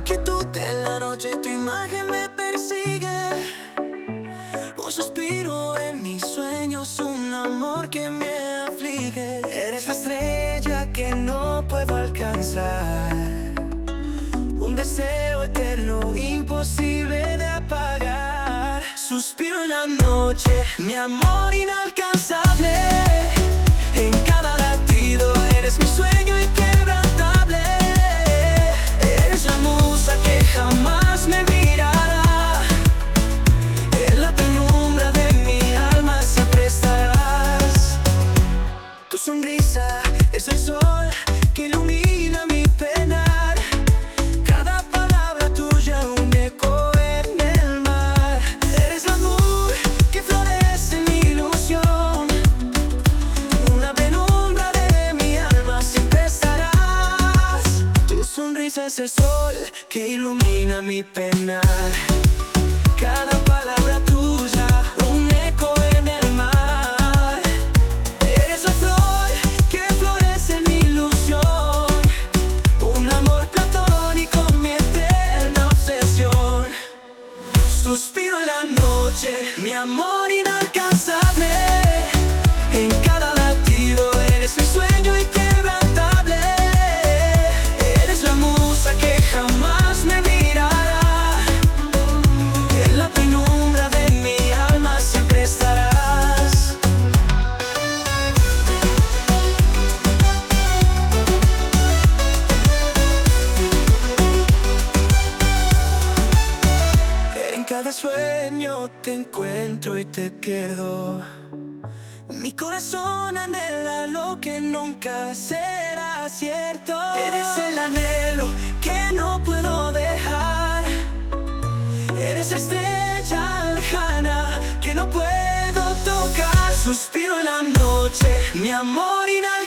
quietud de la noche tu imagen me persigue. Un suspiro en mis sueños, un amor que me aflige. Eres la estrella que no puedo alcanzar, un deseo eterno, imposible de apagar. Suspiro en la noche, mi amor inalcanzable. En cada latido eres mi sueño inquebrantable. Eres la musa que jamás me mirará. En la penumbra de mi alma siempre estarás. Tu sonrisa es el sol que ilumina mi penar. Cada palabra tuya un eco en el mar. Eres la amor que florece en mi ilusión. Una penumbra de mi alma siempre estarás. Tu sonrisa es el sol que ilumina mi penar. Cada palabra tuya un eco en el mar. Eres la flor que florece en mi ilusión. Un amor platónico, mi eterna obsesión. Suspiro en la noche, mi amor inalcanzable. En cada latido eres mi sueño inquebrantable. Eres la musa que jamás me mirará. En la penumbra de mi alma siempre estarás. En cada sueño te encuentro y te pierdo. Mi corazón anhela lo que nunca será cierto. Eres el anhelo que no puedo dejar. Eres la estrella lejana que no puedo tocar. Suspiro en la noche, mi amor inalcanzable.